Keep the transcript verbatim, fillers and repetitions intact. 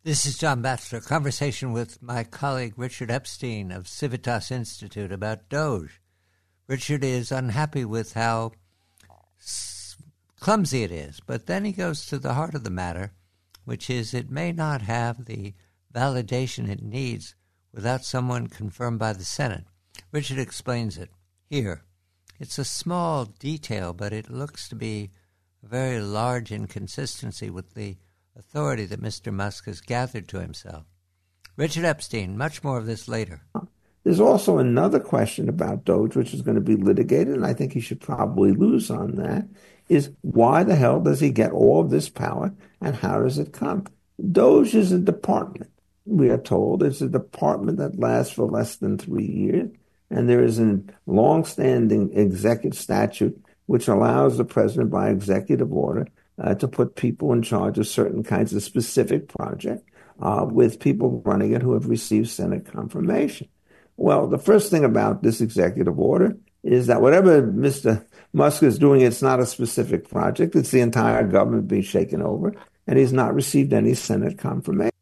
This is John Batchelor, conversation with my colleague Richard Epstein of Civitas Institute about Doge. Richard is unhappy with how clumsy it is, but then he goes to the heart of the matter, which is it may not have the validation it needs without someone confirmed by the Senate. Richard explains it here. It's a small detail, but it looks to be a very large inconsistency with the authority that Mister Musk has gathered to himself. Richard Epstein, much more of this later. There's also another question about Doge, which is going to be litigated, and I think he should probably lose on that, is why the hell does he get all of this power, and how does it come? Doge is a department, we are told. It's a department that lasts for less than three years, and there is a long-standing executive statute which allows the president by executive order Uh, to put people in charge of certain kinds of specific projects uh, with people running it who have received Senate confirmation. Well, the first thing about this executive order is that whatever Mister Musk is doing, it's not a specific project. It's the entire government being shaken over, and he's not received any Senate confirmation.